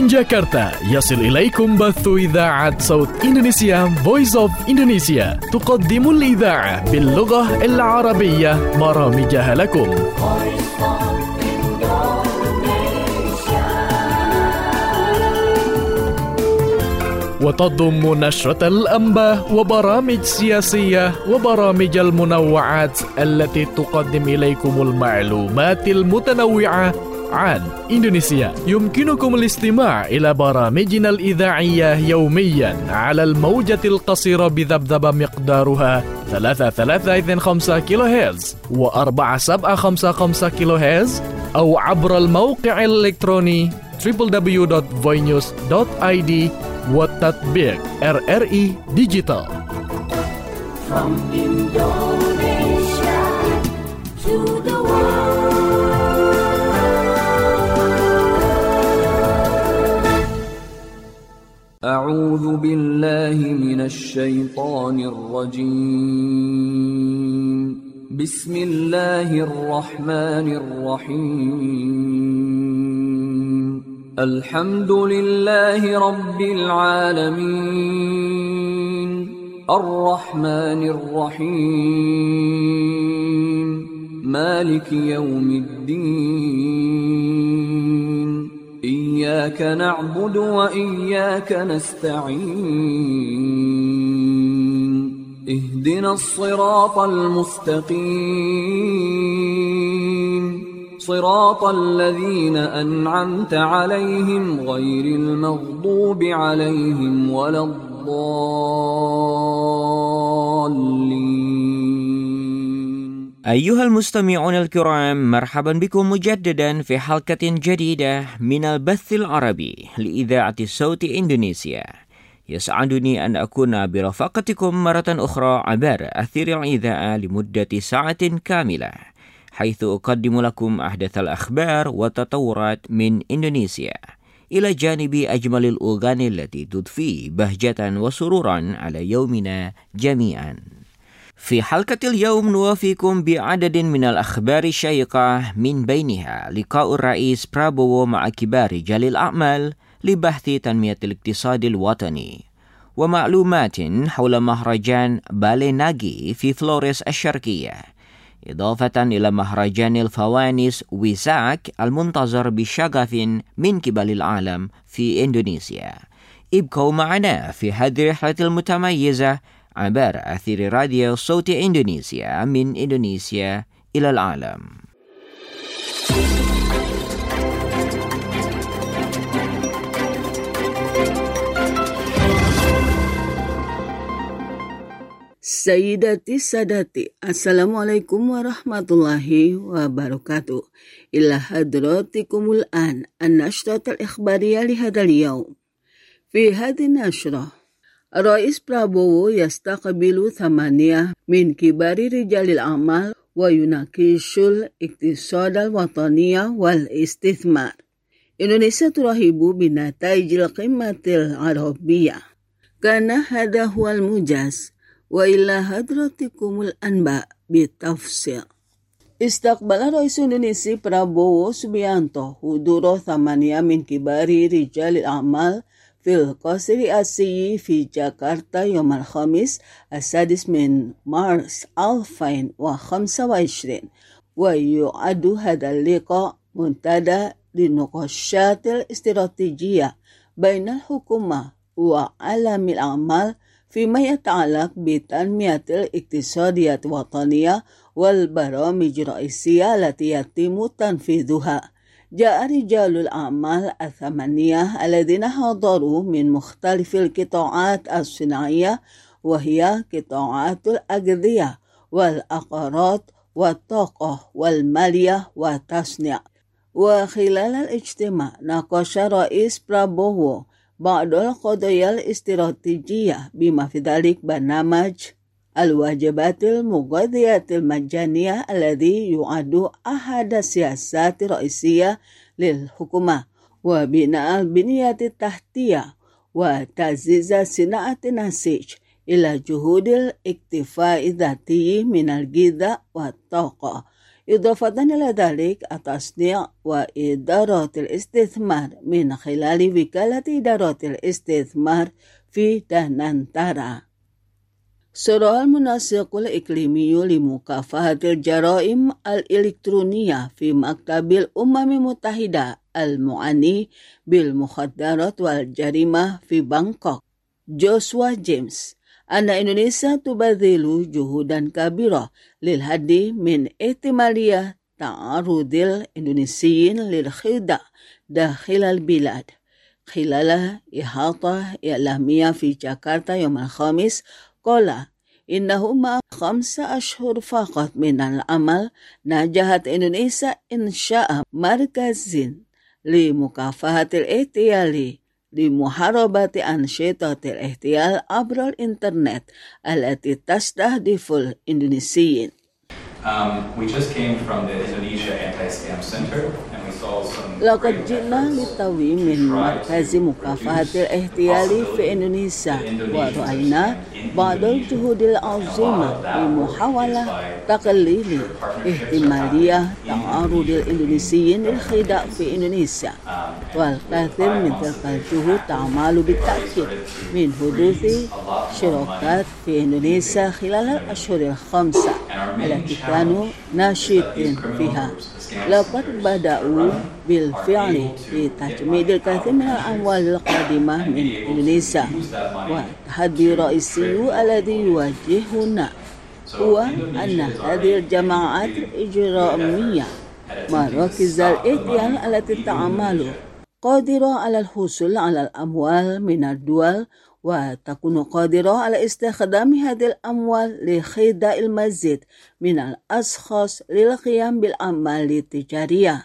جاكرتا يصل إليكم بث إذاعة صوت إندونيسيا Voice of Indonesia تقدم الإذاعة باللغة العربية برامجها لكم. وتضم نشرة الأنباء وبرامج سياسية وبرامج المنوعات التي تقدم إليكم المعلومات المتنوعة عن إندونيسيا. يمكنكم الاستماع إلى برامجنا الإذاعية يوميا على الموجة القصيرة بذبذبة مقدارها 3325 كيلو هرتز و4755 كيلو هرتز، أو عبر الموقع الإلكتروني www.voinews.id والتطبيق RRI Digital. From Indonesia to the world. أعوذ بالله من الشيطان الرجيم. بسم الله الرحمن الرحيم. الحمد لله رب العالمين. الرحمن الرحيم. مالك يوم الدين. إياك نعبد وإياك نستعين. اهدنا الصراط المستقيم. صراط الذين أنعمت عليهم غير المغضوب عليهم ولا الضالين. أيها المستمعون الكرام، مرحبا بكم مجددا في حلقة جديدة من البث العربي لإذاعة صوت إندونيسيا. يسعدني أن أكون برفقتكم مرة أخرى عبر أثير الإذاعة لمدة ساعة كاملة، حيث أقدم لكم أحدث الأخبار والتطورات من إندونيسيا، إلى جانب أجمل الأغاني التي تضفي بهجة وسرورا على يومنا جميعا. في حلقة اليوم نوافيكم بعدد من الأخبار الشيقة، من بينها لقاء الرئيس برابوو مع كبار رجال الأعمال لبحث تنمية الاقتصاد الوطني، ومعلومات حول مهرجان بالي ناجي في فلوريس الشرقية، إضافة إلى مهرجان الفوانيس ويساك المنتظر بشغف من قبل العالم في إندونيسيا. ابقوا معنا في هذه الرحلة المتميزة عبر أثير راديو صوت إندونيسيا من إندونيسيا إلى العالم. Sayyidati Sadati, Assalamualaikum warahmatullahi wabarakatuh. Ila hadratikumul an an-nashrat al-ikhbariyah lihadha al-yawm. في هذه النشرة، الرئيس برابوو يستقبل 8 من كبار رجال الأعمال ويناقش الاقتصاد الوطني والاستثمار. إندونيسيا ترحب بنتائج القمة العربية. كان هذا هو الموجز، وإلى حضراتكم الأنباء بالتفصيل. استقبل رئيس إندونيسيا برابوو سبيانتو حضور 8 من كبار رجال الأعمال في القصر الرئاسي في جاكرتا يوم الخميس 6 مارس 2025، ويعد هذا اللقاء منتدى للنقاشات الاستراتيجية بين الحكومة وعالم الأعمال فيما يتعلق بتنمية الاقتصاديات الوطنية والبرامج الرئيسية التي يتم تنفيذها. جاء رجال الأعمال 8 الذين حضروا من مختلف القطاعات الصناعية، وهي قطاعات الأغذية والعقارات والطاقة والمالية والتصنيع. وخلال الاجتماع ناقش رئيس برابوو بعض القضايا الاستراتيجية بما في ذلك برنامج الوجبات المغذية المجانية الذي يعد أحد السياسات الرئيسية للحكومة، وبناء البنية التحتية وتعزيز صناعة النسيج إلى جهود الاكتفاء الذاتي من الغذاء والطاقة. إضافة إلى ذلك التصنيع وإدارة الاستثمار من خلال وكالة إدارة الاستثمار في تنانتارا. سرى المنسق الإقليمي لمكافحة الجرائم الإلكترونية في مكتب الأمم المتحدة المعني بالمخدرات والجريمة في بانكوك جوشوا جيمس أن إندونيسيا تبذل جهودا كبيرة للحد من احتمالية تعرض الإندونيسيين للخداع داخل البلاد. خلال إحاطة إعلامية في جاكرتا يوم الخميس قال إنه مع 5 أشهر فقط من العمل نجحت إندونيسيا إنشاء مركز لمكافحة الاحتيال لمحاربة أنشطة الاحتيال عبر الإنترنت التي تستهدف الإندونيسيين. We just came from the Indonesia Anti-Scam Center and we saw some لقد جئنا للتو من مركز مكافحة الاحتيال في إندونيسيا ورأينا بعض الجهود العظيمة لمحاولة تقليل احتمالية تعرض الإندونيسيين للخداع في إندونيسيا، والكثير من تلك الجهود تعمل بالتأكيد من حدوث شراكات في إندونيسيا خلال الأشهر ال5 التي كانوا ناشطين فيها. لقد بدأوا بالفعل لتجميد الكثير من الأموال القادمة من إندونيسيا، والتحدي الرئيسي الذي يواجهنا هو أن هذه الجماعات الإجرامية مراكز الاحتيال التي تعمل قادرة على الحصول على الأموال من الدول وتكون قادرة على استخدام هذه الأموال لخداع المزيد من الأشخاص للقيام بالأعمال التجارية.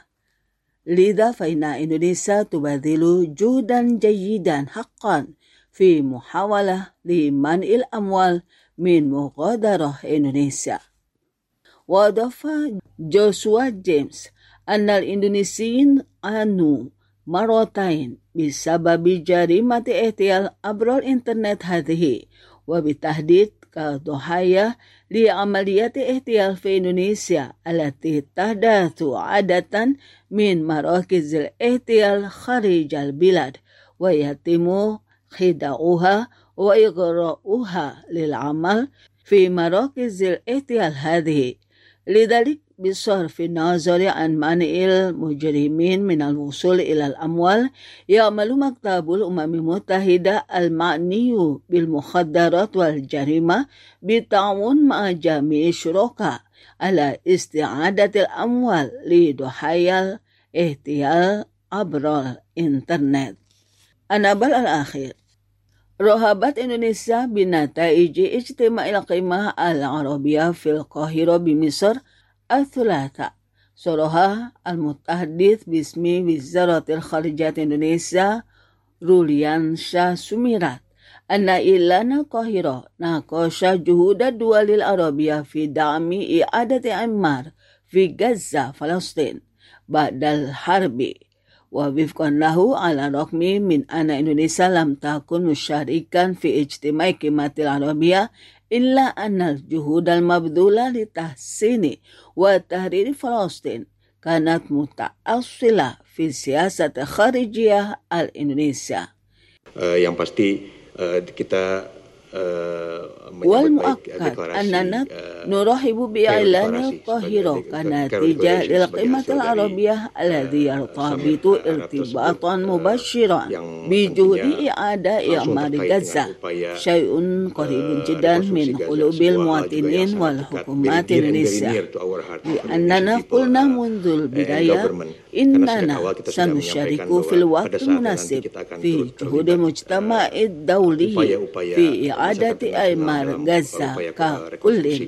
لذا فإن إندونيسيا تبذل جهدا جيدا حقا في محاولة لمنع الأموال من مغادرة إندونيسيا. وأضاف جوشوا جيمس أن الإندونيسيين عانوا مرتين بسبب جريمة احتيال عبر الإنترنت هذه، وبالتحديد كضحايا لعمليات احتيال في إندونيسيا التي تحدث عادة من مراكز الاحتيال خارج البلاد، ويتم خداعها وإغراؤها للعمل في مراكز الاحتيال هذه. لذلك بصرف النظر عن منع المجرمين من الوصول إلى الأموال، يعمل مكتب الأمم المتحدة المعني بالمخدرات والجريمة بالتعاون مع جميع الشركاء على استعادة الأموال لضحايا الاحتيال عبر الإنترنت. النبأ الأخير: رحبت إندونيسيا بنتائج اجتماع القمة العربية في القاهرة بمصر الثلاثاء. صرح المتحدث باسم وزارة الخارجية إندونيسيا روليان شاه سوميرات أن إعلان القاهرة ناقش جهود الدول العربية في دعم إعادة إعمار في غزة فلسطين بعد الحرب، ووفقا له على الرغم من أن إندونيسيا لم تكن مشاركا في اجتماع القمة العربية، إلا أن الجهود المبذولة لتحسين وتحرير فلسطين كانت متأصلة في السياسة الخارجية الإندونيسية. Yang pasti kita والمؤكد أننا نرحب بإعلان القاهرة كنتيجة للقمة العربية الذي يرتبط ارتباطا مباشرا بجهود إعادة إعمار غزة، شيء قريب جدا من قلوب المواطنين والحكومات الإندونيسية، لأننا قلنا منذ البداية إننا سنشارك في الوقت المناسب في جهود المجتمع الدولي في إعادة إعمار غزة ككل.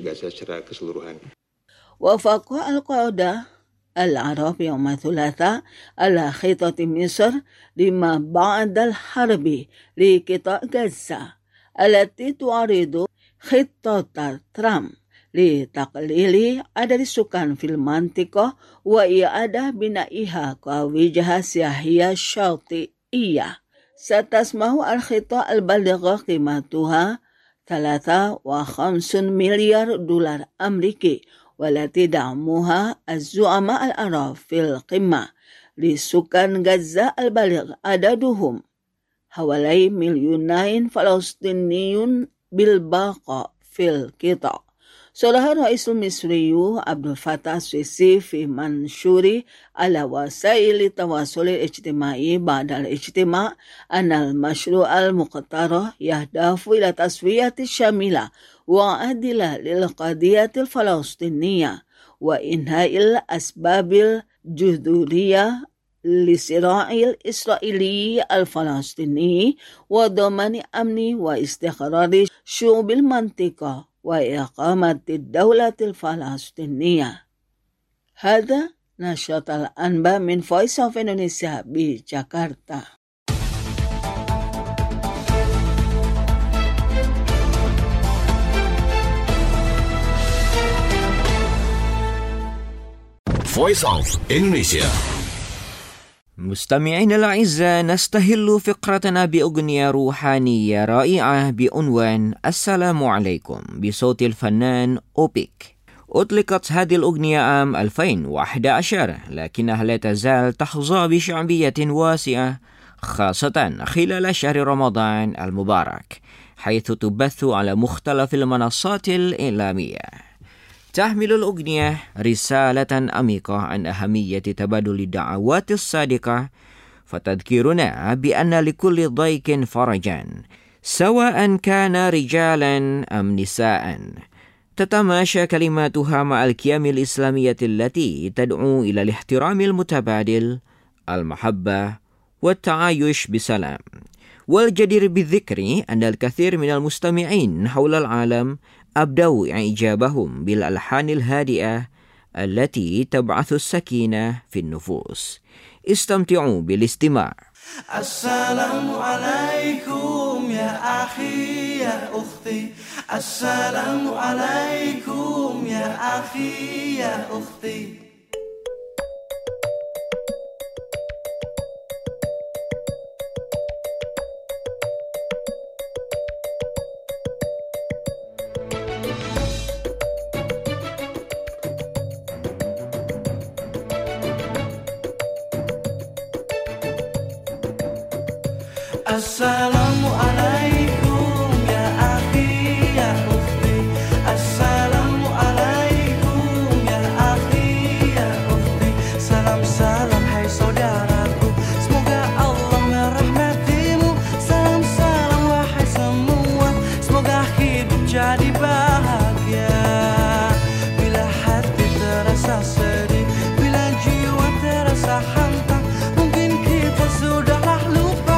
وافق القادة العرب يوم الثلاثاء على خطة مصر لما بعد الحرب لقطاع غزة التي تعرض خطة ترامب لتقليل عدد السكان في المنطقة وإعادة بنائها كوجهة سياحية شاطئية. ستسمح الخطة البالغة قيمتها $53 مليار أمريكي والتي دعموها الزعماء العرب في القمة لسكان غزة البالغ عددهم حوالي 2,000,000 فلسطيني بالبقاء في القطاع. صرح الرئيس المصري عبد الفتاح السيسي في منشوره على وسائل التواصل الاجتماعي بعد الاجتماع أن المشروع المقترح يهدف إلى تسوية شاملة وعادلة للقضية الفلسطينية وإنهاء الأسباب الجذورية للصراع الإسرائيلي الفلسطيني وضمان أمن واستقرار شعوب المنطقة وإقامة الدولة الفلسطينية. هذا نشرة الأنباء من Voice of Indonesia بجاكرتا. Voice of Indonesia. مستمعين الأعزاء، نستهل فقرتنا بأغنية روحانية رائعة بعنوان السلام عليكم بصوت الفنان أوبيك. أطلقت هذه الأغنية عام 2011 لكنها لا تزال تحظى بشعبية واسعة خاصة خلال شهر رمضان المبارك، حيث تبث على مختلف المنصات الإعلامية. تحمل الأغنية رسالة عميقة عن أهمية تبادل الدعوات الصادقة، فتذكرنا بأن لكل ضيق فرجا سواء كان رجالا أم نساء. تتماشى كلماتها مع القيم الإسلامية التي تدعو إلى الاحترام المتبادل، المحبة والتعايش بسلام. والجدير بالذكر أن الكثير من المستمعين حول العالم أبدوا إعجابهم بالألحان الهادئة التي تبعث السكينة في النفوس. استمتعوا بالاستماع. السلام عليكم يا أخي يا أختي، السلام عليكم يا أخي يا أختي. Assalamualaikum ya akhi ya ukhti, Assalamualaikum ya akhi ya ukhti. Salam salam hai saudaraku, semoga Allah merahmatimu. Salam salam wahai semua, semoga hidup jadi bahagia. Bila hati terasa sedih, bila jiwa terasa hantam, mungkin kita sudahlah lupa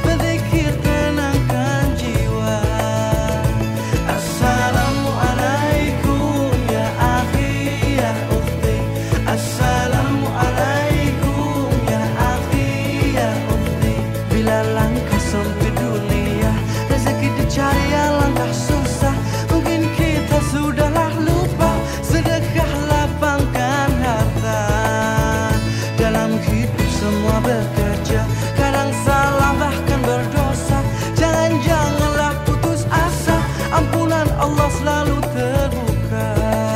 Allah selalu terbuka.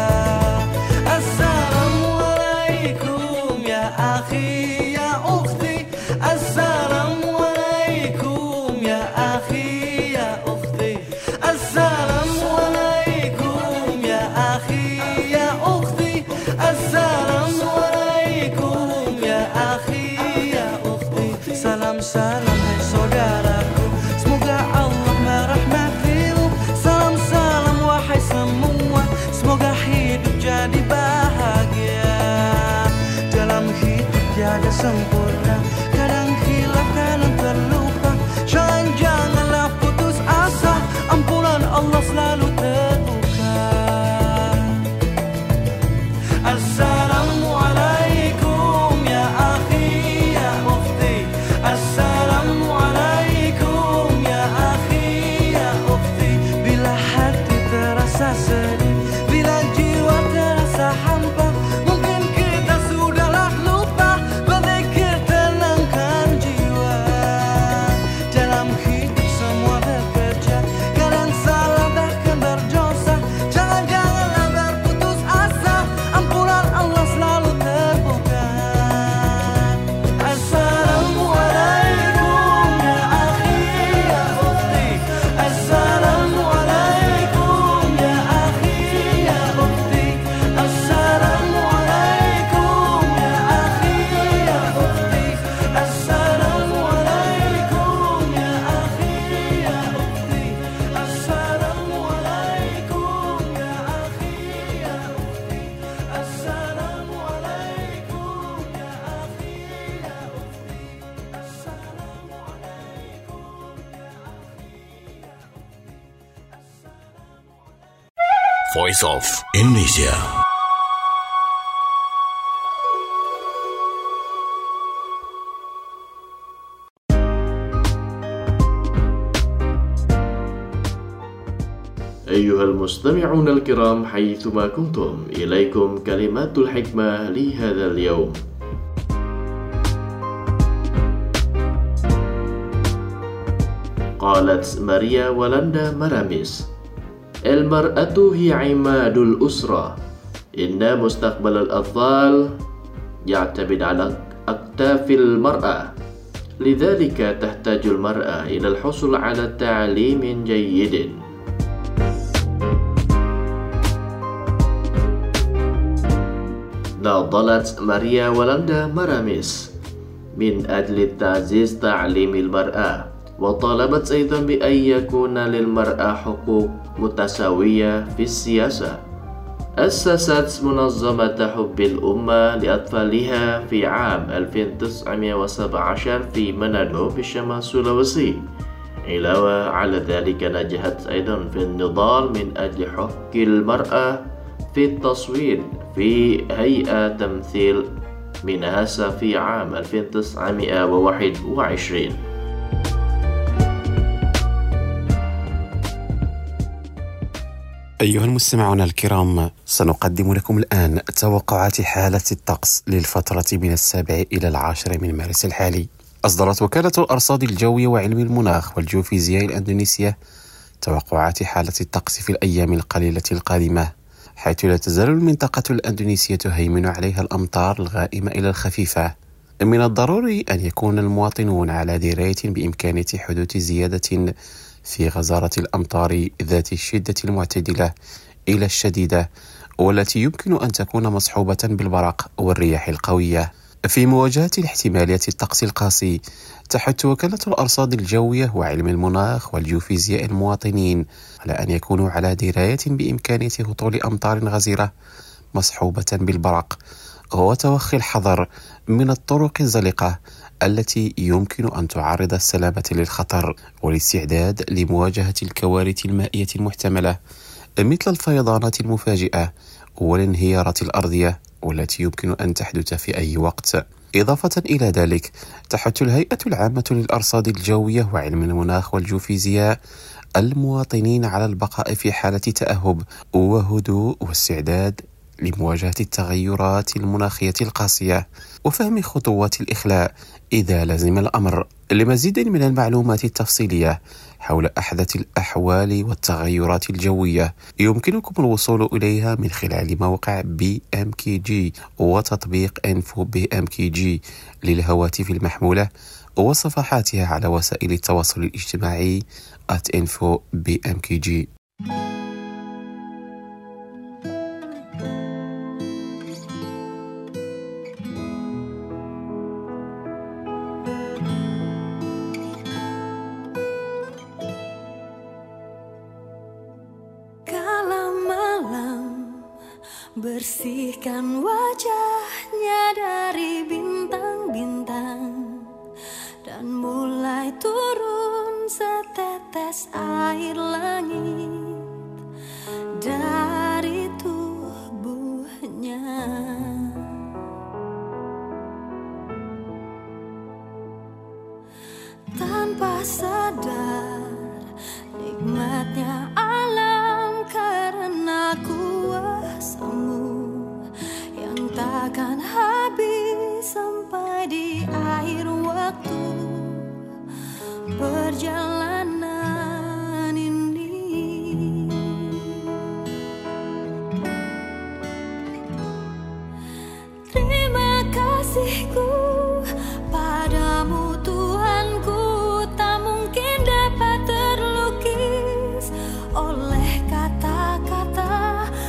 Assalamualaikum ya akhi ya ukhti, Assalamualaikum ya akhi ya ukhti, Assalamualaikum ya akhi ya ukhti, Assalamualaikum ya akhi ya ukhti. Salam salam hai saudaraku, semoga Allah merahmatimu. Salam salam wahai semua, semoga hidup jadi bahagia. Dalam hidup tiada sempurna, kadang hilaf kadang terlupa. Janganlah putus asa, ampunan Allah selalu terbuka. Assalamualaikum ya akhi ya ukhti, Assalamualaikum ya akhi ya ukhti. Bila hati terasa sedih, bila jiwa terasa hampa, mungkin kita sudahlah lupa berzikir tenangkan jiwa. Dalam hidup semua bekerja, kadang salah bahkan berdosa. Janganlah berputus asa, Voice of Indonesia. أيها المستمعون الكرام حيثما كنتم، إليكم كلمات الحكمة لهذا اليوم. قالت ماريا ولاندا مراميس: المرأة هي عماد الأسرة، إن مستقبل الأطفال يعتمد على أكتاف المرأة، لذلك تحتاج المرأة إلى الحصول على تعليم جيد. ناضلت ماريا ولاندا مراميس من أجل تعزيز تعليم المرأة، وطالبت أيضا بأن يكون للمرأة حقوق متساوية في السياسة. أسست منظمة حب الأمة لأطفالها في عام 1917 في منادو بشمال سولويسي. علاوة على ذلك نجحت أيضا في النضال من أجل حق المرأة في التصويت في هيئة تمثيل مينهاسا في عام 1921. أيها المستمعون الكرام، سنقدم لكم الآن توقعات حالة الطقس للفترة من 7 إلى 10 من مارس الحالي. أصدرت وكالة الأرصاد الجوية وعلم المناخ والجيوفيزياء الأندونيسية توقعات حالة الطقس في الأيام القليلة القادمة، حيث لا تزال المنطقة الأندونيسية تهيمن عليها الأمطار الغائمة إلى الخفيفة. من الضروري أن يكون المواطنون على دراية بإمكانية حدوث زيادة في غزارة الأمطار ذات الشدة المعتدلة إلى الشديدة، والتي يمكن أن تكون مصحوبة بالبرق والرياح القوية. في مواجهة الاحتماليات الطقس القاسي، تحث وكالة الأرصاد الجوية وعلم المناخ والجيوفيزياء المواطنين على أن يكونوا على دراية بإمكانية هطول أمطار غزيرة مصحوبة بالبرق، وتوخي الحذر من الطرق الزلقة التي يمكن أن تعرض السلامة للخطر، والاستعداد لمواجهة الكوارث المائية المحتملة مثل الفيضانات المفاجئة والانهيارات الأرضية والتي يمكن أن تحدث في أي وقت. إضافة إلى ذلك، تحث الهيئة العامة للأرصاد الجوية وعلم المناخ والجيوفيزياء المواطنين على البقاء في حالة تأهب وهدوء واستعداد لمواجهة التغيرات المناخية القاسية، وفهم خطوات الإخلاء إذا لزم الأمر. لمزيد من المعلومات التفصيلية حول أحدث الأحوال والتغيرات الجوية يمكنكم الوصول إليها من خلال موقع BMKG وتطبيق Info BMKG للهواتف المحمولة وصفحاتها على وسائل التواصل الاجتماعي @Info BMKG. Bersihkan wajahnya dari bintang-bintang dan mulai turun setetes air langit dari tubuhnya. Tanpa sadar nikmatnya alam karena kuasamu yang takkan habis sampai di akhir waktu perjalanan ini. Terima kasihku padamu Tuhanku, tak mungkin dapat terlukis oleh kata-kata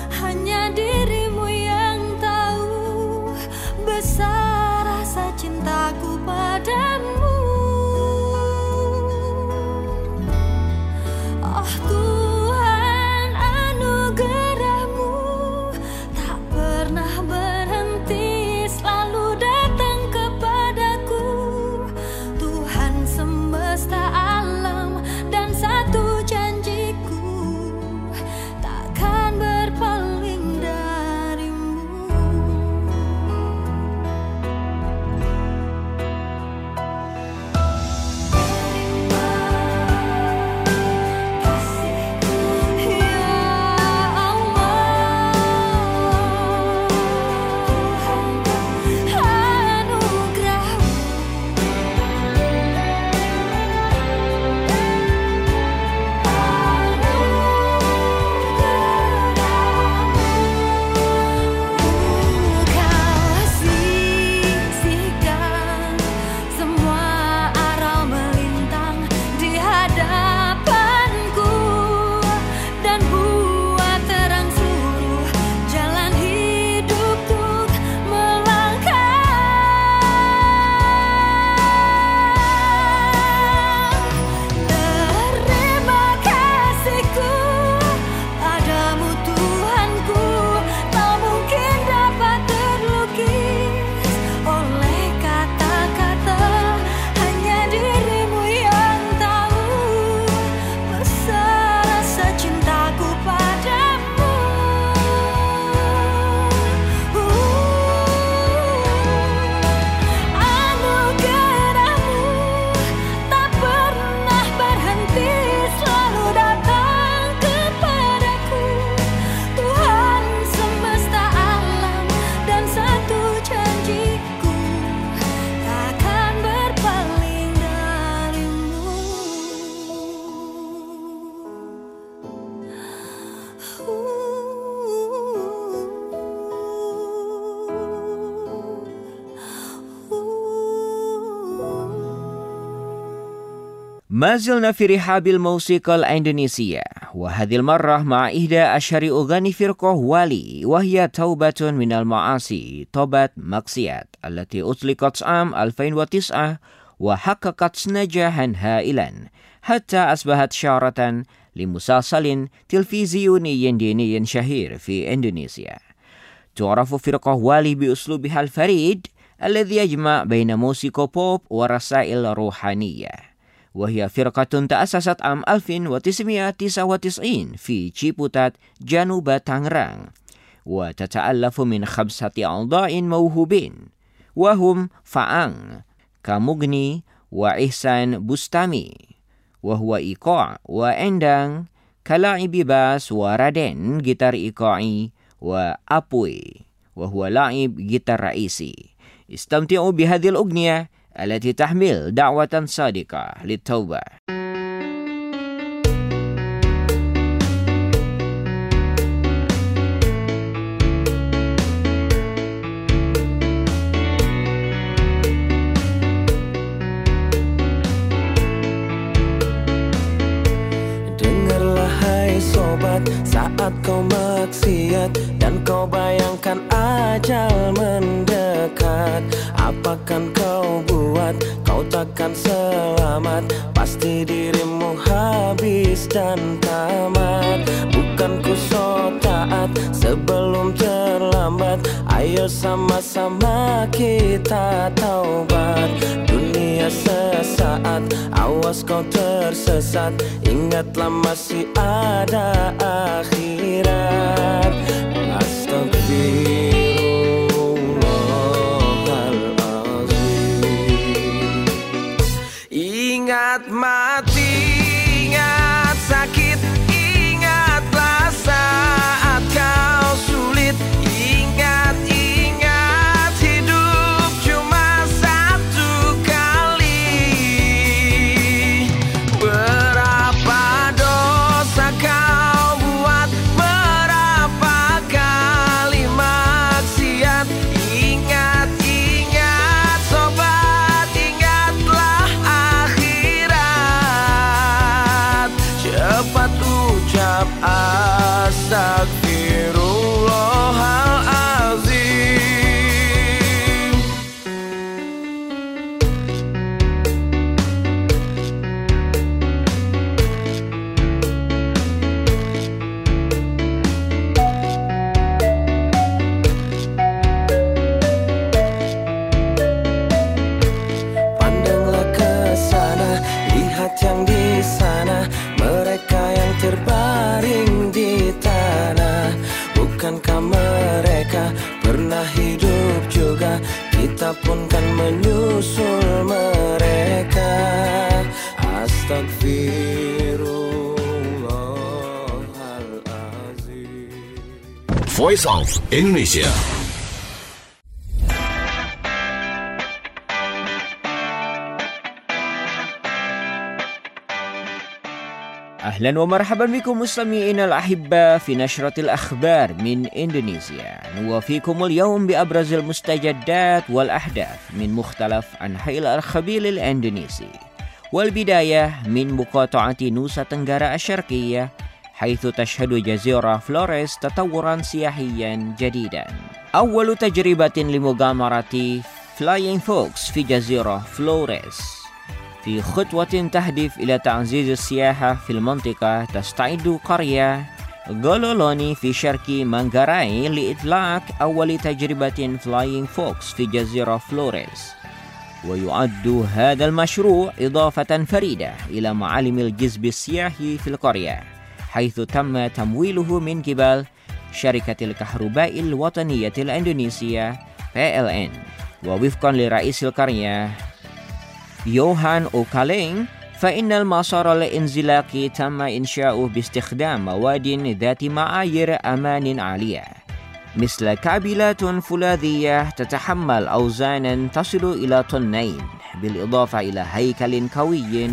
ما زلنا في رحاب الموسيقى الإندونيسية، وهذه المرة مع إحدى أشهر أغاني فرقة والي، وهي توبة من المعاصي، توبة ماksiat، التي أطلقت عام 2009 وحققت نجاحا هائلا حتى أصبحت شارة لمسلسل تلفزيوني ديني شهير في إندونيسيا. تعرف فرقة والي بأسلوبها الفريد الذي يجمع بين موسيقى بوب ورسائل روحانية، وهي فرقة تأسست عام 1999 في Ciputat, جنوب تانغرانغ، وتتألف من 5 أعضاء موهوبين، وهم فاang, Kamugni, وإحسان بوستامي، وهو إيقاع، وإندang, كلاعب باس، وردن جيتار إيقاعي، وأبوي وهو لاعب جيتار رئيسي. استمتعوا بهذه الأغنية التي تحمل دعوة صادقة للتوبة. Dengarlah hai sobat, saat kau maksiat dan kau bayangkan ajal mendekat, apakan kau buat, kau takkan selamat, pasti dirimu habis dan tamat. Bukan ku so taat sebelum terlambat, ayo sama-sama kita taubat. Dunia sesaat, awas kau tersesat, ingatlah masih ada akhirat. Astagfirullahaladzim. Ingat mati, ingat sakit, ingatlah saat kau sulit. Ingat hidup cuma satu kali. Berapa dosa kau buat, berapa kali maksiat. Ingat sobat, ingatlah akhirat. Cepat ucap astagfirullahaladzim. Pandanglah ke sana, lihat yang di sana, mereka yang terbaring di tanah. Bukankah mereka pernah hidup juga? Kita pun kan menyusul mereka. Astagfirullahaladzim. Voice of Indonesia. أهلا ومرحبا بكم مستمعينا الأحبة في نشرة الأخبار من إندونيسيا. نوافيكم اليوم بأبرز المستجدات والأحداث من مختلف أنحاء الخليج الإندونيسي، والبداية من مقاطعة نوسا تنغرا الشرقية، حيث تشهد جزيرة فلوريس تطورا سياحيا جديدا. أول تجربة لمغامرة فلاينج فوكس في جزيرة فلوريس في خطوة تهدف إلى تعزيز السياحة في المنطقة. تستعد قرية غولولوني في شرق مانغاراي لإطلاق أول تجربة فلاينج فوكس في جزيرة فلوريس، ويعد هذا المشروع إضافة فريدة إلى معالم الجذب السياحي في القرية، حيث تم تمويله من قبل شركة الكهرباء الوطنية الإندونيسية PLN. ووفقا لرئيس القرية يوهان أوكالينغ، فإن المسار الانزلاقي تم إنشاؤه باستخدام مواد ذات معايير أمان عالية، مثل كابلات فولاذية تتحمل أوزانا تصل إلى 2 طن، بالإضافة إلى هيكل قوي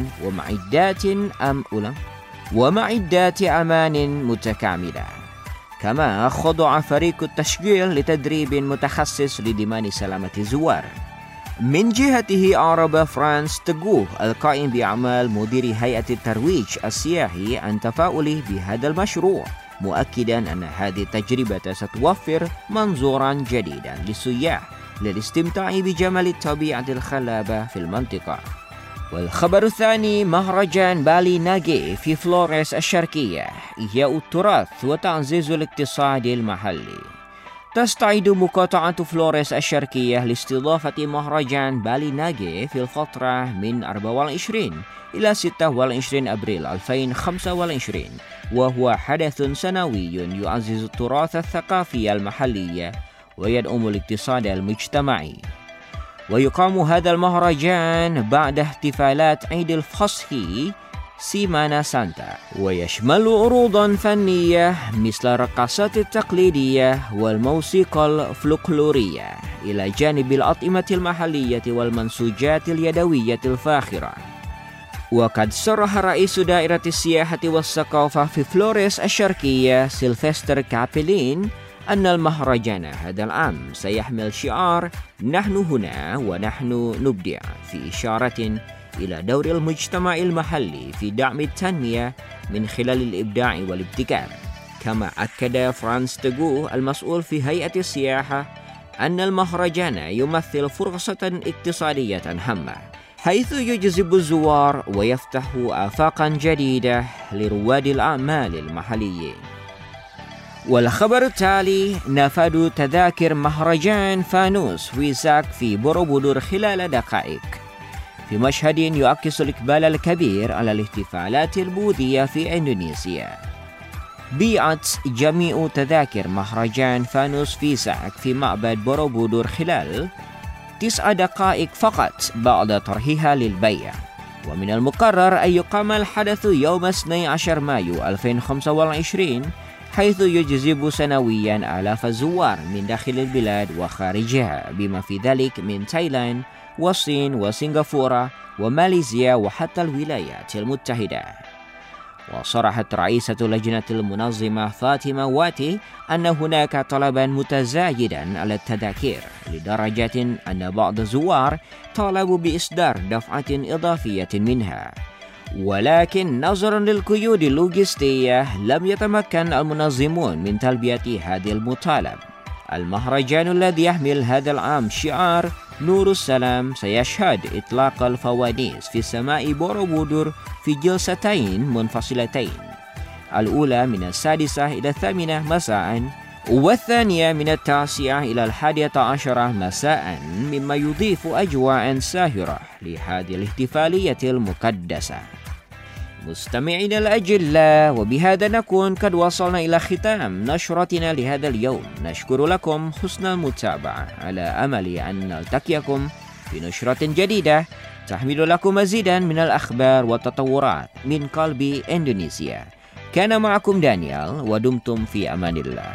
ومعدات أمان متكاملة. كما خضع فريق التشغيل لتدريب متخصص لضمان سلامة الزوار. من جهته أعرب فرانس تغوه القائم بأعمال مدير هيئة الترويج السياحي عن تفاؤله بهذا المشروع، مؤكدا أن هذه التجربة ستوفر منظورا جديدا للسياح للاستمتاع بجمال الطبيعة الخلابة في المنطقة. والخبر الثاني، مهرجان بالي ناجي في فلوريس الشرقية، إحياء التراث وتعزيز الاقتصاد المحلي. تستعد مقاطعة فلوريس الشرقية لاستضافة مهرجان بالي ناجي في الفترة من 24 إلى 26 أبريل 2025، وهو حدث سنوي يعزز التراث الثقافي المحلي ويدعم الاقتصاد المجتمعي. ويقام هذا المهرجان بعد احتفالات عيد الفصح سيمانا سانتا، ويشمل عروضا فنية مثل الرقصات التقليدية والموسيقى الفلكلورية، إلى جانب الأطعمة المحلية والمنسوجات اليدوية الفاخرة. وقد صرح رئيس دائرة السياحة والثقافة في فلوريس الشرقية سيلفستر كابيلين أن المهرجان هذا العام سيحمل شعار "نحن هنا ونحن نبدع", في إشارة إلى دور المجتمع المحلي في دعم التنمية من خلال الإبداع والابتكار. كما أكد فرانس تغوه المسؤول في هيئة السياحة أن المهرجان يمثل فرصة اقتصادية هامة، حيث يجذب الزوار ويفتح آفاقا جديدة لرواد الأعمال المحليين. والخبر التالي، نفاذ تذاكر مهرجان فانوس ويساك في بوروبودور خلال دقائق، في مشهد يعكس الإقبال الكبير على الاحتفالات البوذية في إندونيسيا. بيعت جميع تذاكر مهرجان فانوس ويساك في معبد بوروبودور خلال 9 دقائق فقط بعد طرحها للبيع. ومن المقرر أن يقام الحدث يوم 12 مايو 2025، حيث يجذب سنويا آلاف الزوار من داخل البلاد وخارجها، بما في ذلك من تايلاند والصين وسنغافورة وماليزيا وحتى الولايات المتحدة. وصرحت رئيسة لجنة المنظمة فاطمة واتي أن هناك طلبا متزايدا على التذاكر، لدرجة أن بعض الزوار طالبوا بإصدار دفعة إضافية منها. ولكن نظرا للقيود اللوجستية لم يتمكن المنظمون من تلبية هذه المطالب. المهرجان الذي يحمل هذا العام شعار نور السلام سيشهد إطلاق الفوانيس في سماء بوروبودور في جلستين منفصلتين، الأولى من 6 إلى 8 مساء، والثانية من 9 إلى 11 مساء، مما يضيف أجواء ساهرة لهذه الاحتفالية المقدسة. مستمعينا الأجلاء، وبهذا نكون قد وصلنا إلى ختام نشرتنا لهذا اليوم. نشكر لكم حسن المتابعة، على أمل أن نلتقيكم في نشرة جديدة تحمل لكم مزيدا من الأخبار والتطورات من قلب إندونيسيا. كان معكم دانيال، ودمتم في أمان الله.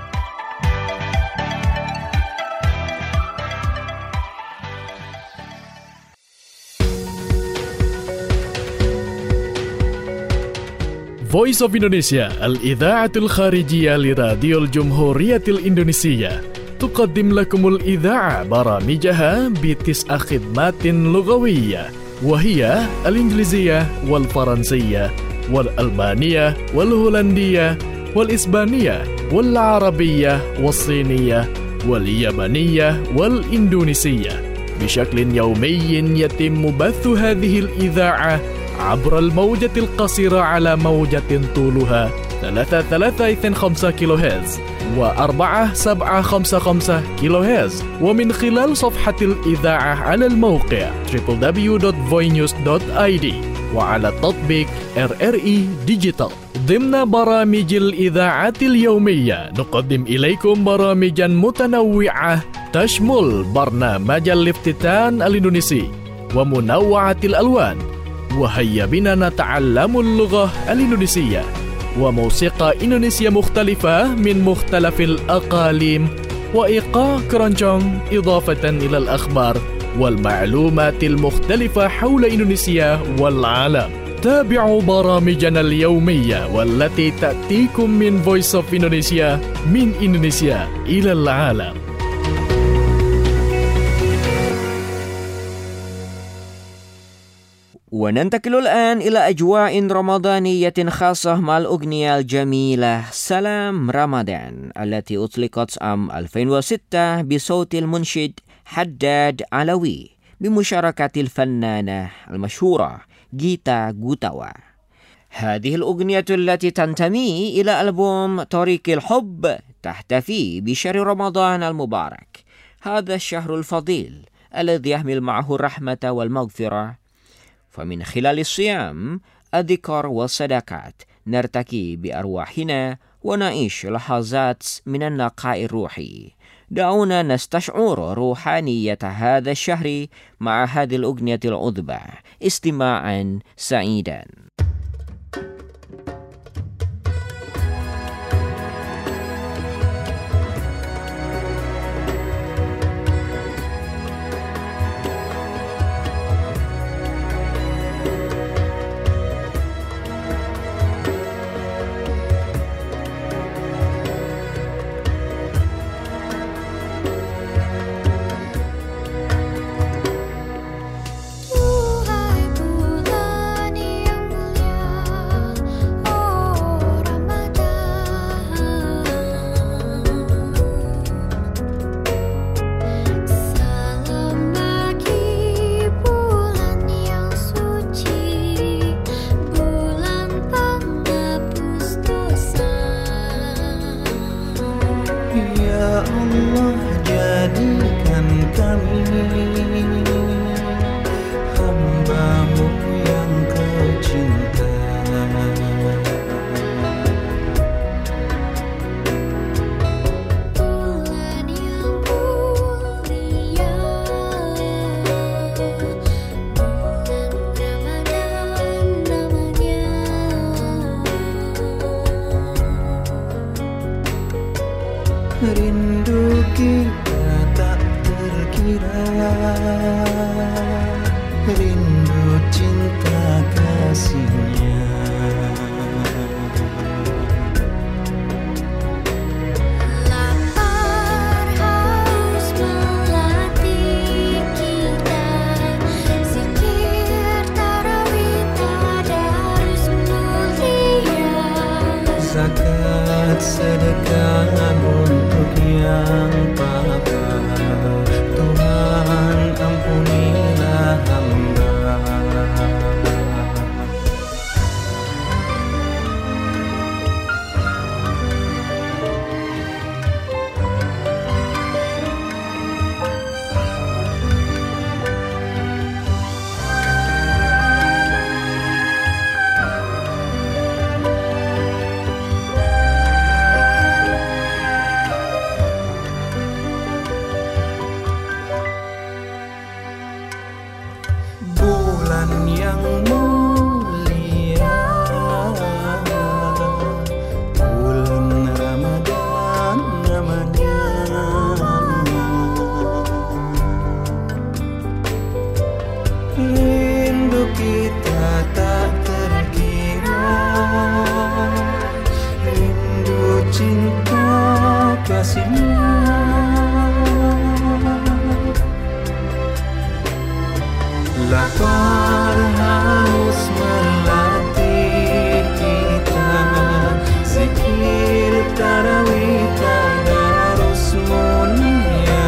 Voice of Indonesia, الإذاعة الخارجية لراديو الجمهورية الإندونيسية، تقدم لكم الإذاعة برامجها ب9 خدمات لغوية، وهي الإنجليزية والفرنسية والألمانية والهولندية والإسبانية والعربية والصينية واليابانية والإندونيسية. بشكل يومي يتم بث هذه الإذاعة عبر الموجة القصيرة على موجة طولها 3325 كيلو هرتز و4755 كيلو هرتز، ومن خلال صفحة الإذاعة على الموقع www.voinews.id وعلى تطبيق RRI Digital. ضمن برامج الإذاعة اليومية نقدم إليكم برامجا متنوعة تشمل برنامج الافتتان الإندونيسي ومنوعة الألوان، وهيا بنا نتعلم اللغة الإندونيسية، وموسيقى إندونيسية مختلفة من مختلف الأقاليم، وإيقاع كرونجونج، إضافة إلى الأخبار والمعلومات المختلفة حول إندونيسيا والعالم. تابعوا برامجنا اليومية والتي تأتيكم من Voice of Indonesia، من إندونيسيا إلى العالم. وننتقل الآن إلى أجواء رمضانية خاصة مع الأغنية الجميلة سلام رمضان التي أطلقت عام 2006 بصوت المنشد حداد علوي بمشاركة الفنانة المشهورة جيتا غوتاوا. هذه الأغنية التي تنتمي إلى ألبوم طريق الحب تحتفي بشهر رمضان المبارك، هذا الشهر الفضيل الذي يحمل معه الرحمة والمغفرة، فمن خلال الصيام الذكر والصدقات نرتقي بأرواحنا ونعيش لحظات من النقاء الروحي. دعونا نستشعر روحانية هذا الشهر مع هذه الأغنية العذبة. استماعا سعيدا. Rindu kita tak terkira, rindu cinta kasihnya. Lapar haus melatih kita, zikir tarawih tadarus mulia, zakat sedekah untuk yang papa. Tuhan ampunilah hamba. Bulan yang mulia, bulan Ramadan namanya. Rindu kita tak terkira, rindu cinta kasihnya. Lapar haus melatih kita, zikir tarawih tadarus mulia,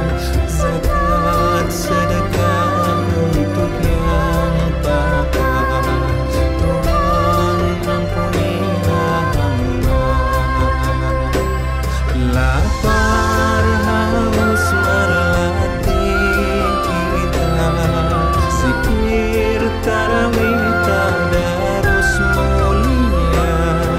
zakat sedekah untuk yang papa. Tuhan ampunilah hamba. Lapar haus melatih kita, zikir tarawih tadarus mulia,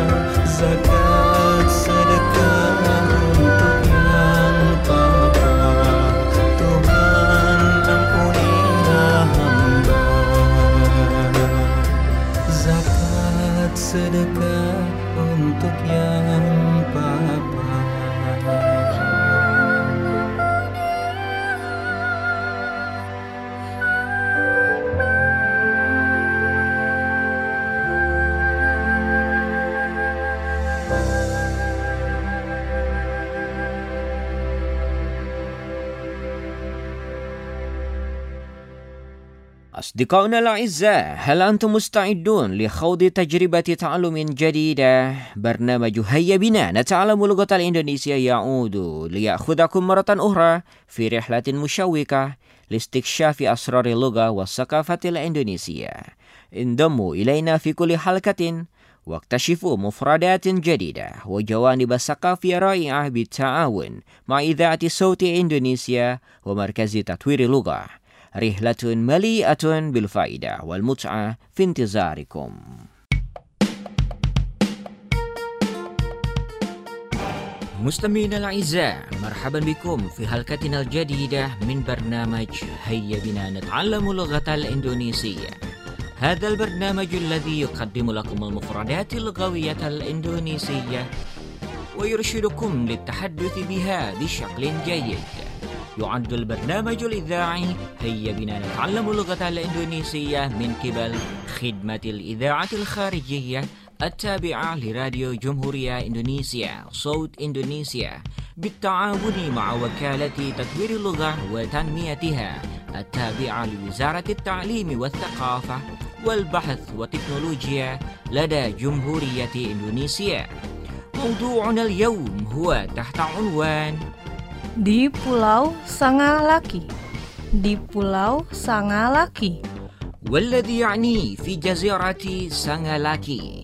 zakat sedekah untuk yang papa. Tuhan ampunilah hamba. Zakat sedekah untuk yang papa. أصدقائنا الأعزاء، هل أنتم مستعدون لخوض تجربة تعلم جديدة؟ برنامج هيا بنا نتعلم اللغة الإندونيسية يعود ليأخذكم مرة أخرى في رحلة مشوقة لاستكشاف أسرار اللغة والثقافة الإندونيسية. انضموا إلينا في كل حلقة واكتشفوا مفردات جديدة وجوانب ثقافية رائعة بالتعاون مع إذاعة صوت إندونيسيا ومركز تطوير اللغة. رحلة مليئة بالفائدة والمتعة في انتظاركم. مستمعينا الأعزاء، مرحبا بكم في حلقتنا الجديدة من برنامج هيا بنا نتعلم اللغة الإندونيسية. هذا البرنامج الذي يقدم لكم المفردات اللغوية الإندونيسية ويرشدكم للتحدث بها بشكل جيد. يعد البرنامج الإذاعي هيا بنا نتعلم اللغة الإندونيسية من قبل خدمة الإذاعة الخارجية التابعة لراديو جمهورية إندونيسيا صوت إندونيسيا بالتعاون مع وكالة تطوير اللغة وتنميتها التابعة لوزارة التعليم والثقافة والبحث والتكنولوجيا لدى جمهورية إندونيسيا. موضوعنا اليوم هو تحت عنوان Di Pulau Sangalaki. Di Pulau Sangalaki. والذي يعني في جزيرة سانغالاكي.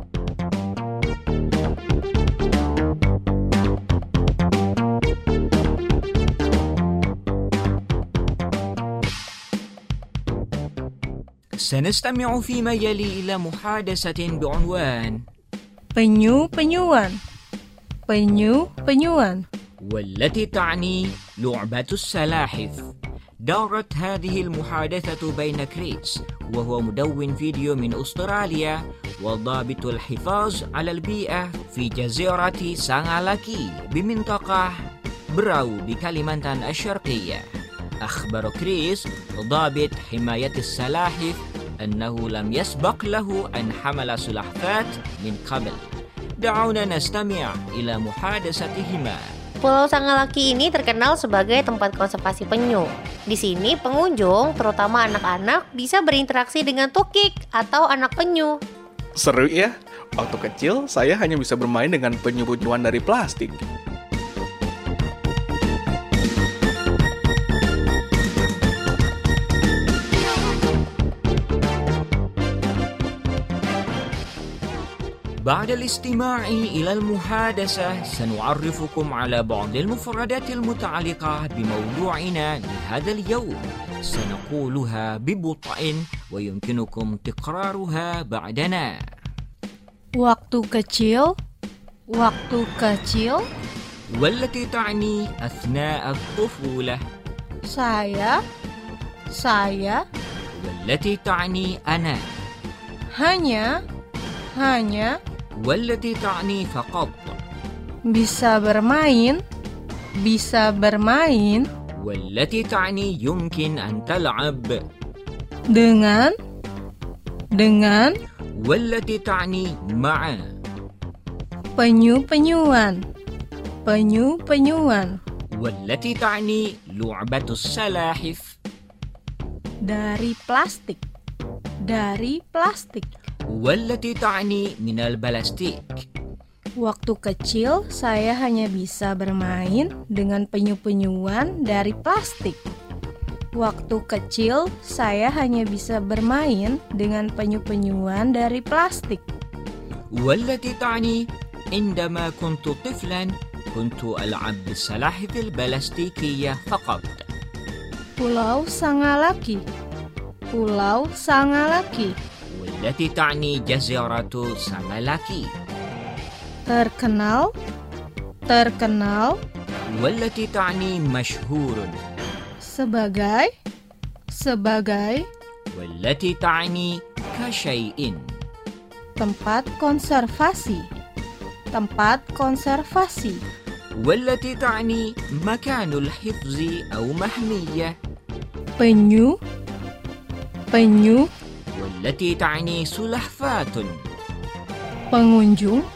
سنستمع فيما يلي إلى محادثة بعنوان Penyu-penyuan. Penyu-penyuan. والتي تعني لعبة السلاحف. دارت هذه المحادثة بين كريس وهو مدون فيديو من أستراليا وضابط الحفاظ على البيئة في جزيرة سانغالاكي بمنطقة براو بكاليمانتان الشرقية. أخبر كريس ضابط حماية السلاحف أنه لم يسبق له أن حمل سلحفاة من قبل. دعونا نستمع إلى محادثتهما. Pulau Sangalaki ini terkenal sebagai tempat konservasi penyu. Di sini pengunjung, terutama anak-anak, bisa berinteraksi dengan tukik atau anak penyu. Seru ya? Waktu kecil, saya hanya bisa bermain dengan penyu-penyuan dari plastik. بعد الاستماع إلى المحادثة سنعرفكم على بعض المفردات المتعلقة بموضوعنا لهذا اليوم. سنقولها ببطء ويمكنكم تكرارها بعدنا. Waktu kecil. Waktu kecil. والتي تعني أثناء الطفولة. Saya. والتي تعني أنا. Hanya. والتي تعني فقط. Bisa bermain. والتي تعني يمكن أن تلعب. Dengan. والتي تعني مع. Penyu-penyuan. والتي تعني لعبة السلاحف. Dari plastik. والتي تعني من البلاستيك. Waktu kecil, saya hanya bisa bermain dengan penyu-penyuan dari plastik. Waktu kecil, saya hanya bisa bermain dengan penyu-penyuan dari plastik. والتي تعني عندما كنت طفلا كنت ألعب بالسلاحف البلاستيكية فقط. Pulau Sangalaki. والتي تعني جزيرة سانغالاكي. Terkenal. والتي تعني مشهور. Sebagai. والتي تعني كشيء. Tempat konservasi. والتي تعني مكان الحفظ أو محمية. Penyu. والتي تعني سلحفاة. Pengunjung.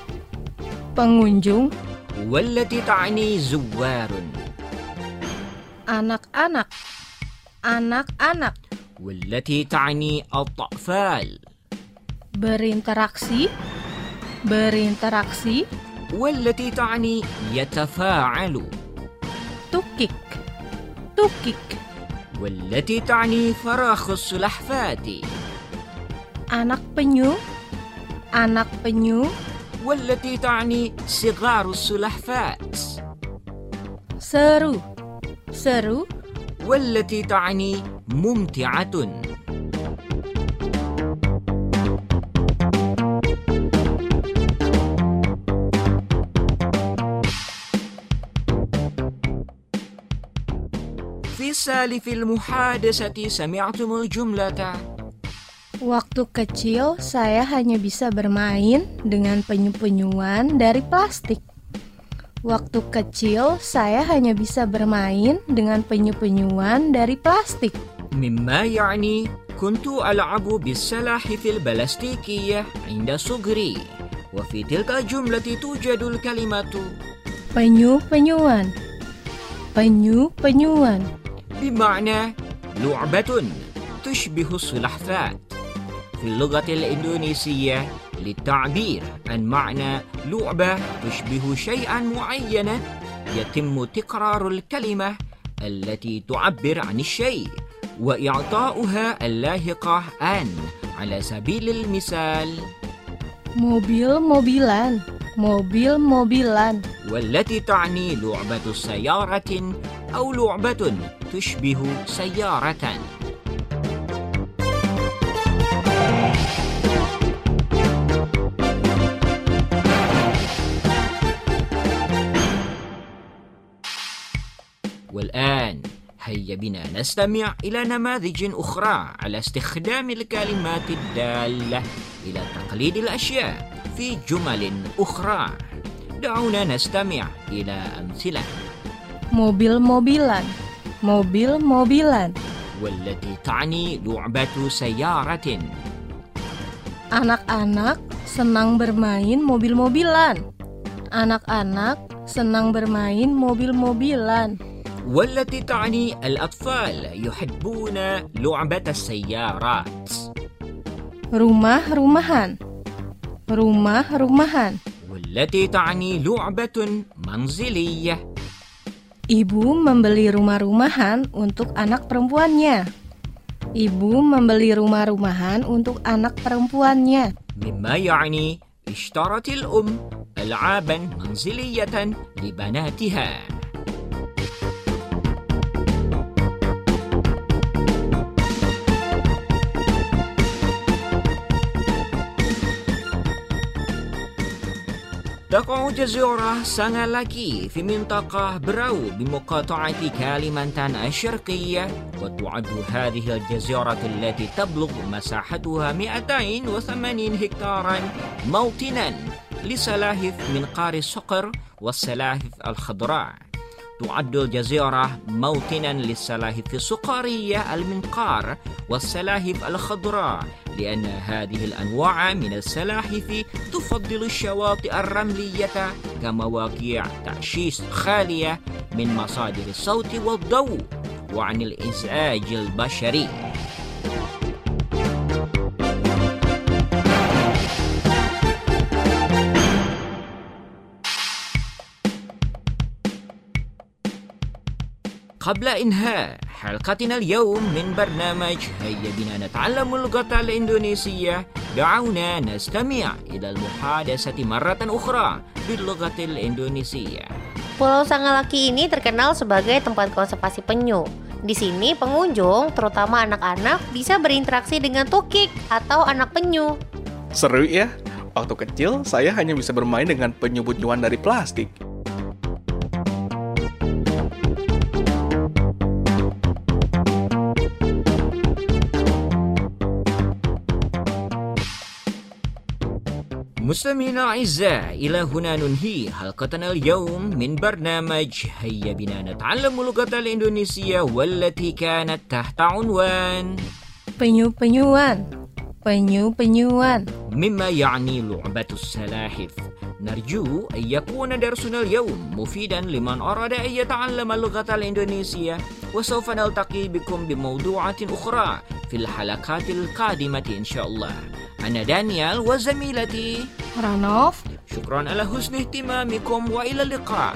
والتي تعني زوار. Anak-anak. والتي تعني الطفال. Berinteraksi, berinteraksi. والتي تعني يتفاعل. Tukik, tukik. والتي تعني فراخ السلحفاة. Anak penyu, anak penyu. والتي تعني صغار السلحفاة. Seru, seru. والتي تعني ممتعة. في سالف المحادثة سمعتم الجملة. Waktu kecil, saya hanya bisa bermain dengan penyu-penyuan dari plastik. Waktu kecil, saya hanya bisa bermain dengan penyu-penyuan dari plastik. مما يعني كنت ألعب بالسلاحف البلاستيكية عند صغري. وفي تلك الجملة توجد الكلمة penyu-penyuan, penyu-penyuan. بمعنى لعبة تشبه السلحفاة في اللغة الإندونيسية للتعبير عن معنى لعبة تشبه شيئا معينا يتم تكرار الكلمة التي تعبر عن الشيء وإعطاؤها اللاحقة عن. على سبيل المثال mobil-mobilan, mobil-mobilan. والتي تعني لعبة سيارة أو لعبة تشبه سيارة. والآن هيا بنا نستمع إلى نماذج أخرى على استخدام الكلمات الدالة إلى تقليد الأشياء في جمل أخرى. دعونا نستمع إلى أمثلة. mobil-mobilan, mobil-mobilan. والتي تعني لعبة سيارة. Anak-anak senang bermain mobil-mobilan. Anak-anak senang bermain mobil-mobilan. والتي تعني الأطفال يحبون لعبة السيارات. Rumah-rumahan, rumah-rumahan. والتي تعني لعبة منزلية. Ibu membeli rumah-rumahan untuk anak perempuannya. Ibu membeli rumah-rumahan untuk anak perempuannya. مما يعني اشترت الأم ألعابا منزلية لبناتها. تقع جزيرة سانغالاكي في منطقة براو بمقاطعة كاليمانتان الشرقية. وتعد هذه الجزيرة التي تبلغ مساحتها 280 هكتارا موطنا لسلاحف منقار الصقر والسلاحف الخضراء. تعد الجزيرة موطنا للسلاحف الصقرية المنقار والسلاحف الخضراء لأن هذه الأنواع من السلاحف تفضل الشواطئ الرملية كمواقع تعشيش خالية من مصادر الصوت والضوء وعن الإزعاج البشري. قبل إنهاء حلقتنا اليوم من برنامج هيا بنا نتعلم اللغة الإندونيسية، دعونا نستمع إلى المحادثة مرة أخرى باللغة الإندونيسية. Pulau Sangalaki ini terkenal sebagai tempat konservasi penyu. Di sini pengunjung, terutama anak-anak, bisa berinteraksi dengan tukik atau anak penyu. Seru ya? Waktu kecil, saya hanya bisa bermain dengan penyu-penyuan dari plastik. مستمعينا الأعزاء، إلى هنا ننهي حلقتنا اليوم من برنامج هيا بنا نتعلم اللغة الإندونيسية والتي كانت تحت عنوان penyu-penyuan, penyu-penyuan. مما يعني لعبة السلاحف. نرجو أن يكون درسنا اليوم مفيدا لمن أراد أن يتعلم اللغة الإندونيسية، وسوف نلتقي بكم بموضوعات أخرى في الحلقات القادمة إن شاء الله. أنا دانيال وزميلتي Ranof. شكرا على حسن اهتمامكم وإلى اللقاء.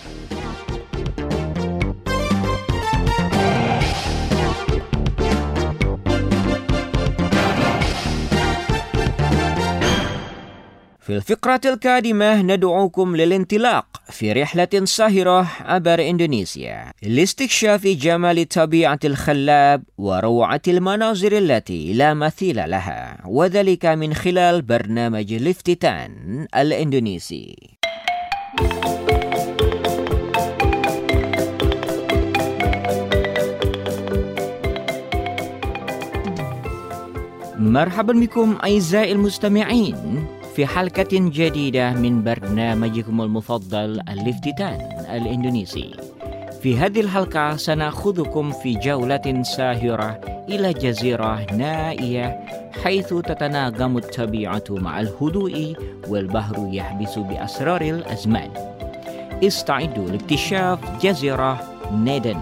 في الفقرة القادمة ندعوكم للانطلاق في رحلة ساهرة عبر إندونيسيا لاستكشاف جمال الطبيعة الخلاب وروعة المناظر التي لا مثيل لها، وذلك من خلال برنامج الافتتان الإندونيسي. مرحبا بكم أعزائي المستمعين في حلقة جديدة من برنامجكم المفضل الافتتان الإندونيسي. في هذه الحلقة سنأخذكم في جولة ساهرة إلى جزيرة نائية حيث تتناغم الطبيعة مع الهدوء والبحر يحبس بأسرار الأزمان. استعدوا لاكتشاف جزيرة نيدن.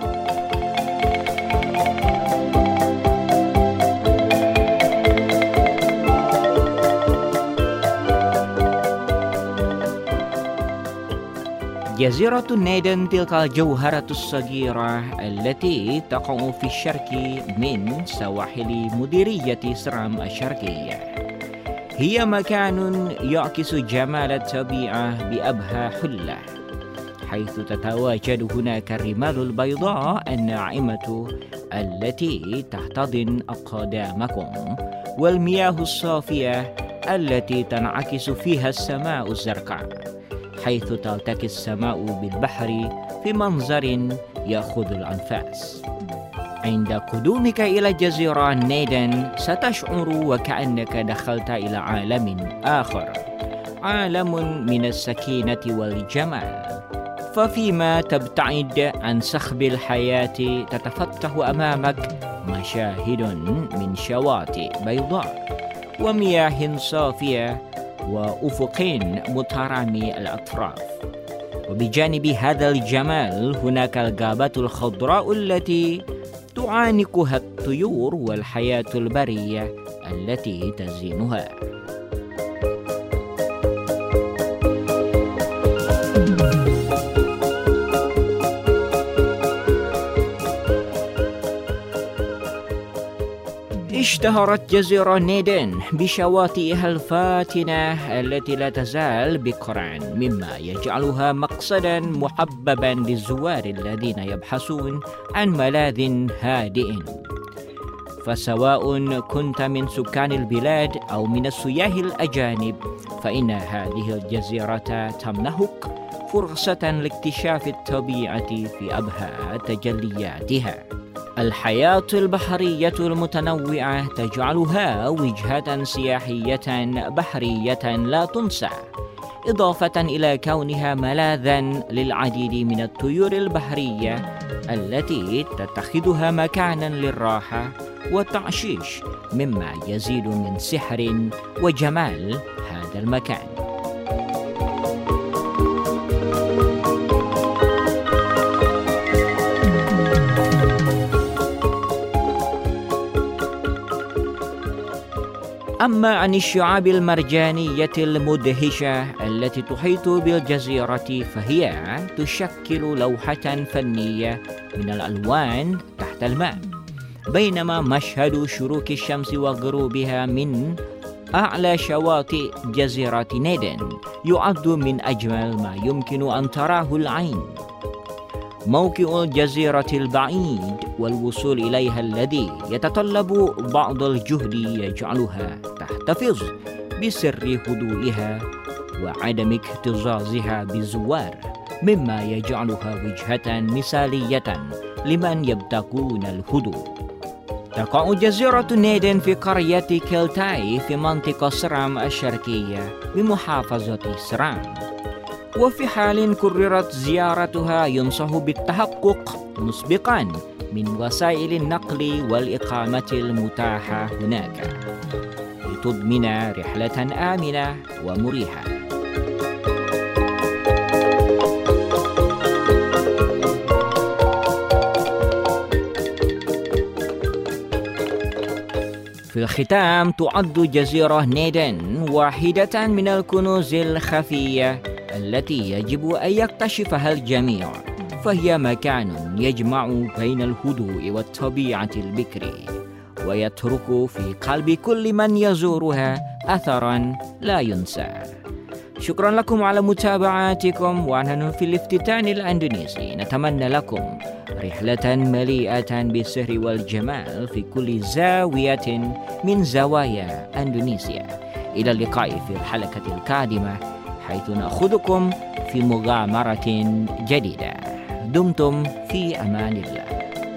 جزيرة نيدن تلك الجوهرة الصغيرة التي تقع في الشرق من سواحل مديرية سرام الشرقية. هي مكان يعكس جمال الطبيعة بأبهى حلة، حيث تتواجد هناك الرمال البيضاء الناعمة التي تحتضن أقدامكم، والمياه الصافية التي تنعكس فيها السماء الزرقاء، حيث تلتقي السماء بالبحر في منظر يأخذ الأنفاس. عند قدومك إلى جزيرة نيدن ستشعر وكأنك دخلت إلى عالم آخر، عالم من السكينة والجمال. ففيما تبتعد عن صخب الحياة تتفتح أمامك مشاهد من شواطئ بيضاء ومياه صافية وأفق مترامي الأطراف. وبجانب هذا الجمال هناك الغابة الخضراء التي تعانقها الطيور والحياة البرية التي تزينها. اشتهرت جزيرة نيدن بشواطئها الفاتنة التي لا تزال بقرا، مما يجعلها مقصدا محببا للزوار الذين يبحثون عن ملاذ هادئ. فسواء كنت من سكان البلاد أو من السياح الأجانب، فإن هذه الجزيرة تمنحك فرصة لاكتشاف الطبيعة في أبهى تجلياتها. الحياة البحرية المتنوعة تجعلها وجهة سياحية بحرية لا تنسى، إضافة إلى كونها ملاذا للعديد من الطيور البحرية التي تتخذها مكانا للراحة والتعشيش، مما يزيد من سحر وجمال هذا المكان. أما عن الشعاب المرجانية المدهشة التي تحيط بالجزيرة، فهي تشكل لوحة فنية من الألوان تحت الماء، بينما مشهد شروق الشمس وغروبها من أعلى شواطئ جزيرة نيدن يعد من أجمل ما يمكن أن تراه العين. موقع الجزيرة البعيد والوصول إليها الذي يتطلب بعض الجهد يجعلها تحتفظ بسر هدوئها وعدم اكتظاظها بالزوار، مما يجعلها وجهة مثالية لمن يبتغون الهدوء. تقع جزيرة نيدن في قرية كيلتاي في منطقة سرام الشرقية بمحافظة سرام، وفي حال قررت زيارتها ينصح بالتحقق مسبقا من وسائل النقل والإقامة المتاحة هناك لتضمن رحلة آمنة ومريحة. في الختام تعد جزيرة نيدن واحدة من الكنوز الخفية التي يجب أن يكتشفها الجميع، فهي مكان يجمع بين الهدوء والطبيعة البكري ويترك في قلب كل من يزورها أثرا لا ينسى. شكرا لكم على متابعتكم، ونحن في الافتتان الأندونيسي نتمنى لكم رحلة مليئة بالسحر والجمال في كل زاوية من زوايا أندونيسيا. إلى اللقاء في الحلقة القادمة حيث نأخذكم في مغامرة جديدة. دمتم في أمان الله.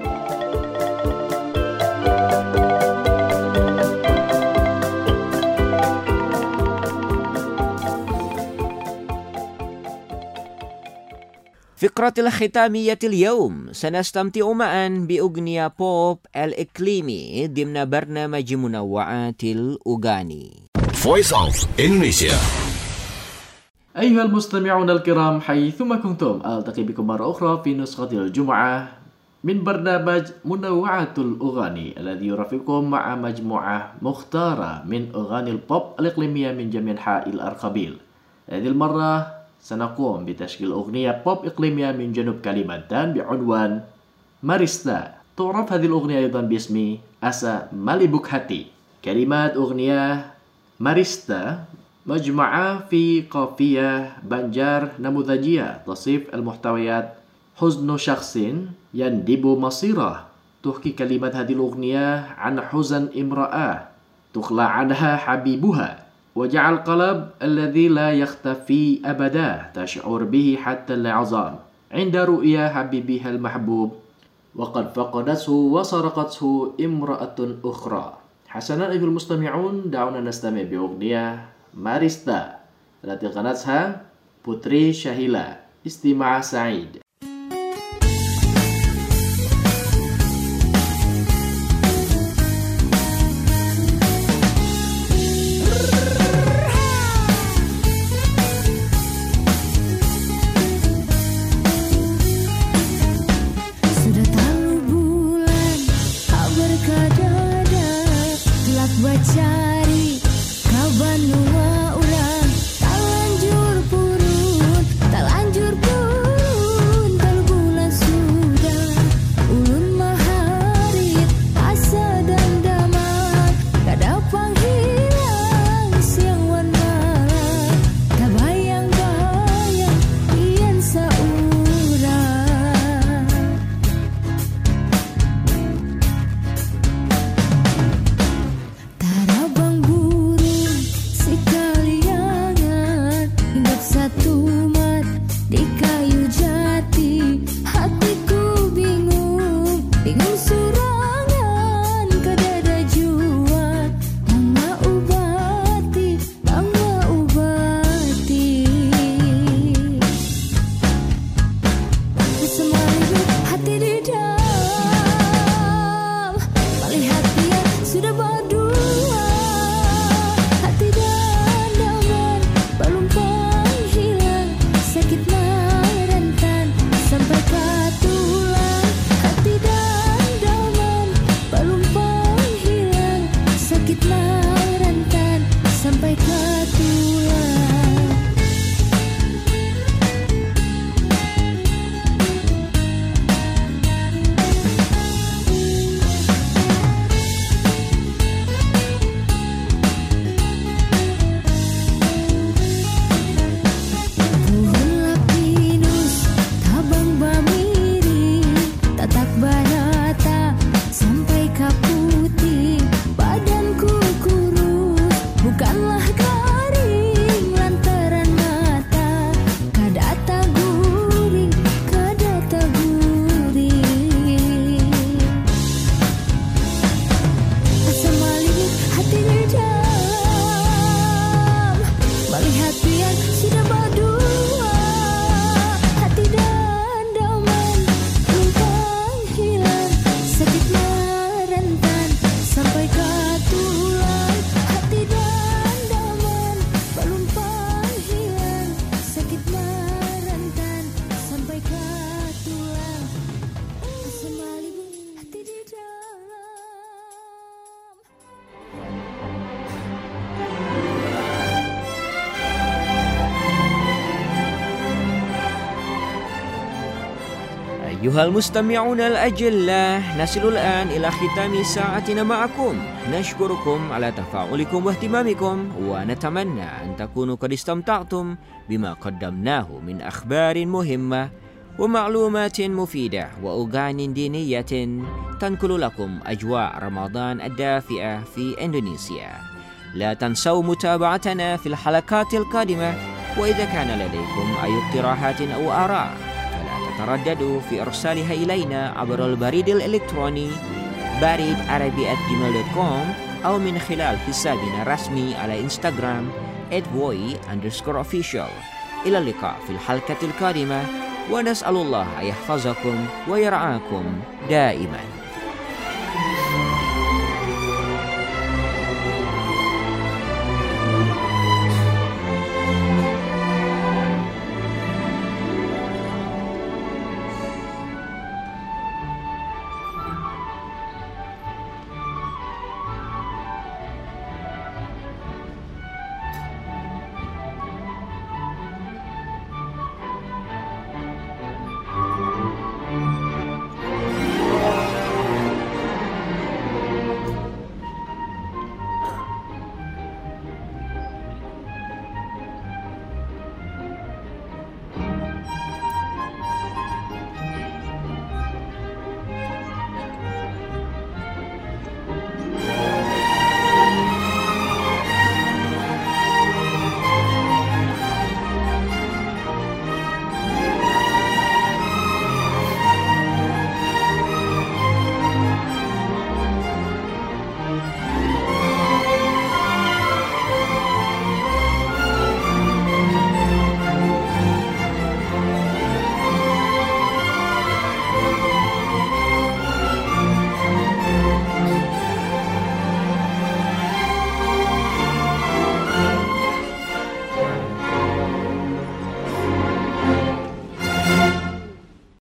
فقرة الختامية اليوم سنستمتع معا بأغنية بوب الإقليمي ضمن برنامج منوعات الأغاني. Voice of Indonesia. أيها المستمعون الكرام حيثما كنتم، ألتقي بكم مرة أخرى في نسخة الجمعة من برنامج منوعات الأغاني الذي يرافقكم مع مجموعة مختارة من أغاني البوب الإقليمية من جميع أنحاء الأرخبيل. هذه المرة سنقوم بتشكيل أغنية بوب إقليمية من جنوب كاليمانتان بعنوان ماريستا. تعرف هذه الأغنية أيضا باسم أسا ماليبوك هاتي. كلمات أغنية ماريستا مجموعة في قافية بنجار نموذجية تصف المحتويات حزن شخص يندب مصيره. تحكي كلمات هذه الأغنية عن حزن امرأة تخلى عنها حبيبها، وجعل القلب الذي لا يختفي أبدا تشعر به حتى العظام عند رؤيا حبيبها المحبوب وقد فقدته وسرقته امرأة أخرى. حسنا أيها المستمعون، دعونا نستمع بأغنية ماريستا التي غنتها بوتري شاهيلا. استماع سعيد. Cari kawan nuwa urang, tak lanjur purun, أيها المستمعون الأجلاء، نصل الآن إلى ختام ساعتنا معكم. نشكركم على تفاعلكم واهتمامكم، ونتمنى أن تكونوا قد استمتعتم بما قدمناه من أخبار مهمة ومعلومات مفيدة وأغاني دينية تنقل لكم أجواء رمضان الدافئة في إندونيسيا. لا تنسوا متابعتنا في الحلقات القادمة، وإذا كان لديكم أي اقتراحات أو آراء ترددوا في إرسالها إلينا عبر البريد الإلكتروني baridarabi@gmail.com أو من خلال حسابنا الرسمي على إنستغرام @voi_official. إلى اللقاء في الحلقة القادمة، ونسأل الله أن يحفظكم ويرعاكم دائما.